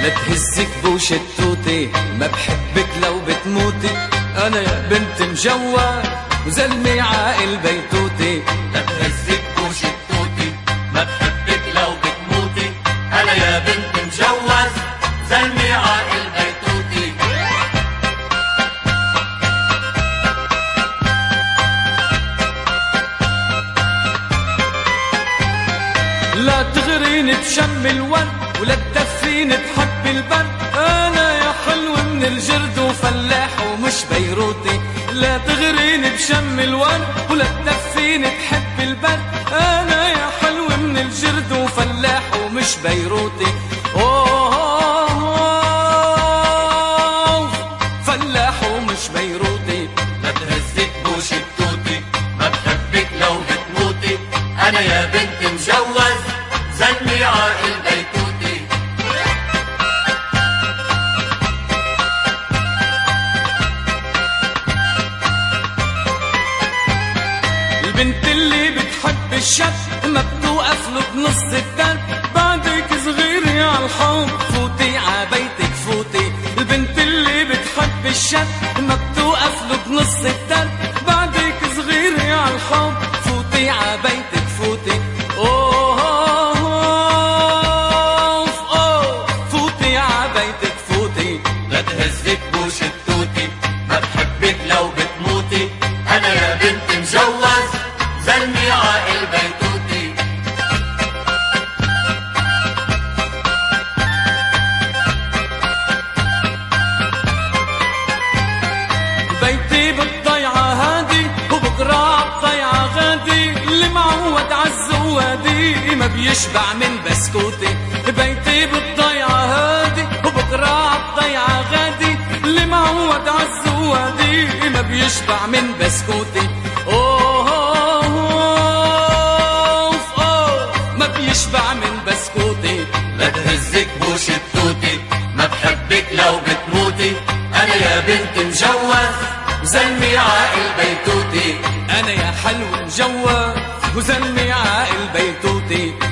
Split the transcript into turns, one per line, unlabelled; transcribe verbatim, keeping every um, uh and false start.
لا تهزك بوش التوتي، ما بحبك لو بتموتي. انا يا بنت مجوز وزلمي عاقل بيتوتي.
لا تهزك بوش التوتي، ما بحبك لو بتموتي. انا يا بنت مجوز زلمي عاقل بيتوتي.
لا تغريني بشم الورد ولا تدفيني بحب البرد. انا يا حلو من الجرد وفلاح ومش بيروتي. لا تغريني بشم الورد ولا تدفيني بحب البرد. انا يا حلو من الجرد وفلاح ومش بيروتي. اوه فلاح ومش بيروتي.
لا تهزك بوش التوتي، ما بحبك لو بتموتي. انا يا بنت مجوز زلمي عاقل بيتوتي.
البنت اللي بتحب الشاب ما بتوقف له بنص الدرب. بعدك صغيري عالحب فوتي عبيتك فوتي. البنت اللي بتحب الشاب ما بتوقف له بنص الدرب. بعدك صغيري عالحب فوتي عبيتك فوتي. اوه اوه اوه فوتي عبيتك فوتي.
لا تهزك بوش التوتي، ما بحبك لو بتموتي. انا يا بنت مجوز زلمي عاقل بيتوتي.
بيتي بالضيعة هادي وبكرة عالضيعة غادي. اللي معود عالزوادي ما بيشبع من بسكوتي. بيتي بالضيعة هادي وبكرة عالضيعة غادي. اللي معود عالزوادي ما بيشبع من بسكوتي. اوه اوه اوه ما بيشبع من بسكوتي.
لا تهزك بوش التوتي، ما بحبك لو بتموتي. انا يا بنت مجوز وزلمي عاقل بيتوتي.
انا يا حلو مجوز وزلمي عاقل بيتوتي.